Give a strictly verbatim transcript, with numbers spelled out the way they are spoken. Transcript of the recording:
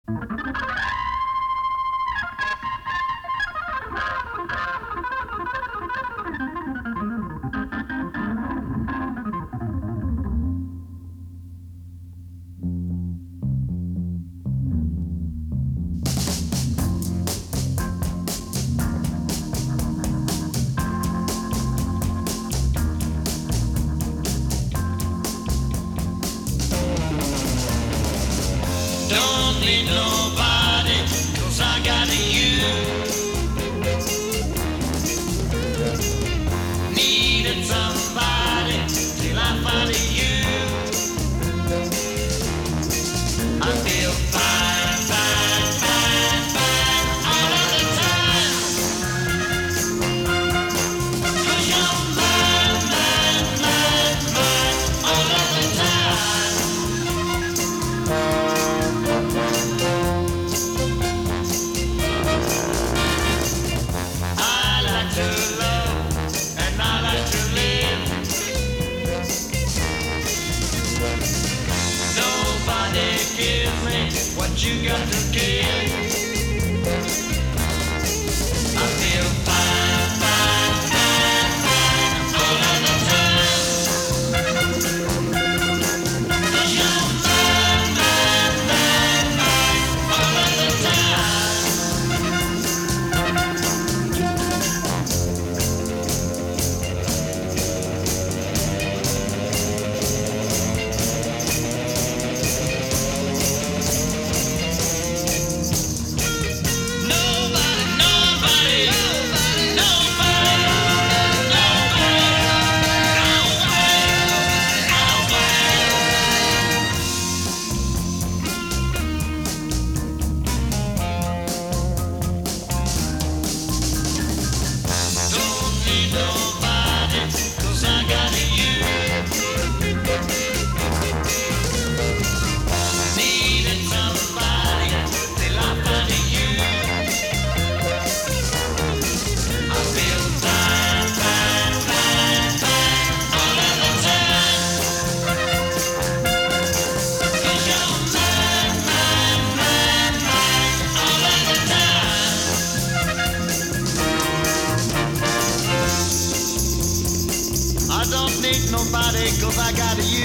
Don't need nobody, 'cause I got you. Needed somebody till I found you. I feel fine, fine, fine, fine all of the time. 'Cause you're mine, mine, mine, mine all of the time. I like to love and I like to live. Nobody gives me what you got to give. I feel fine, fine, fine, fine all of the time. 'Cause you're mine, mine, mine, mine all of the time. Nobody, nobody, nobody, nobody, don't need nobody, 'cause I got you. Needed somebody till I found you. I feel fine, fine, fine, fine all of the time. 'Cause you're mine, mine, mine, mine all of the time. I don't need nobody, 'cause I got you.